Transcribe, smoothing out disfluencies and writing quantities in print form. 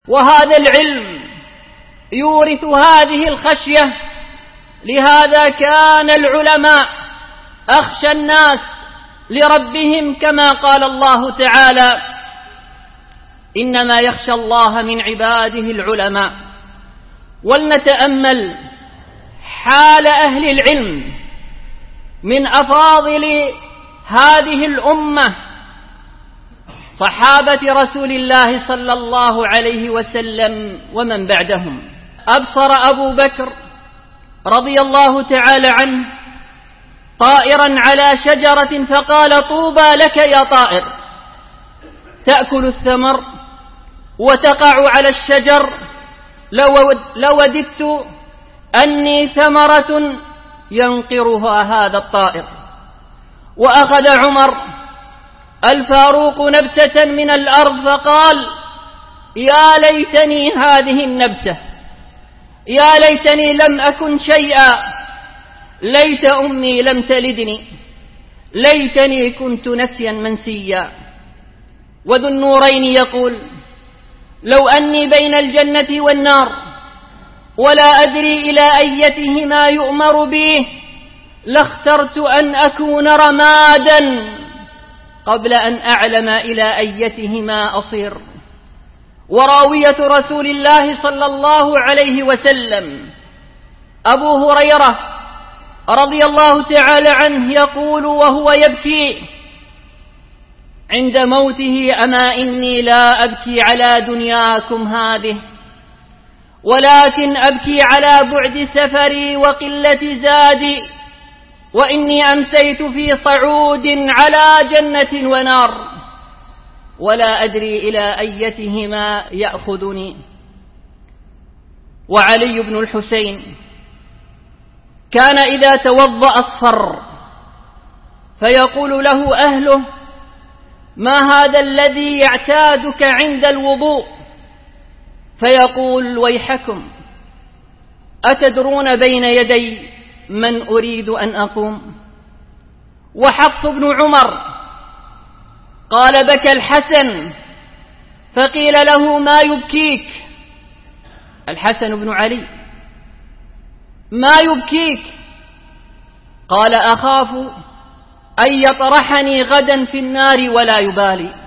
وهذا العلم يورث هذه الخشية. لهذا كان العلماء أخشى الناس لربهم، كما قال الله تعالى: إنما يخشى الله من عباده العلماء. ولنتأمل حال أهل العلم من أفاضل هذه الأمة، صحابة رسول الله صلى الله عليه وسلم ومن بعدهم. أبصر أبو بكر رضي الله تعالى عنه طائرا على شجرة فقال: طوبى لك يا طائر، تأكل الثمر وتقع على الشجر، لوددت أني ثمرة ينقرها هذا الطائر. وأخذ عمر الفاروق نبتة من الأرض فقال: يا ليتني هذه النبتة، يا ليتني لم أكن شيئا، ليت أمي لم تلدني، ليتني كنت نسيا منسيا. وذو النورين يقول: لو أني بين الجنة والنار ولا أدري إلى أيتهما يؤمر به لاخترت أن أكون رمادا قبل أن أعلم إلى أيتهما أصير. وراوية رسول الله صلى الله عليه وسلم أبو هريرة رضي الله تعالى عنه يقول وهو يبكي عند موته: أما إني لا أبكي على دنياكم هذه، ولكن أبكي على بعد سفري وقلة زادي، وإني أمسيت في صعود على جنة ونار، ولا أدري إلى أيتهما يأخذني. وعلي بن الحسين كان إذا توضأ أصفر، فيقول له أهله: ما هذا الذي يعتادك عند الوضوء؟ فيقول: ويحكم، أتدرون بين يدي من أريد أن أقوم؟ وحفص بن عمر قال: بكى الحسن، فقيل له: ما يبكيك؟ الحسن بن علي: ما يبكيك؟ قال: أخاف أن يطرحني غدا في النار ولا يبالي.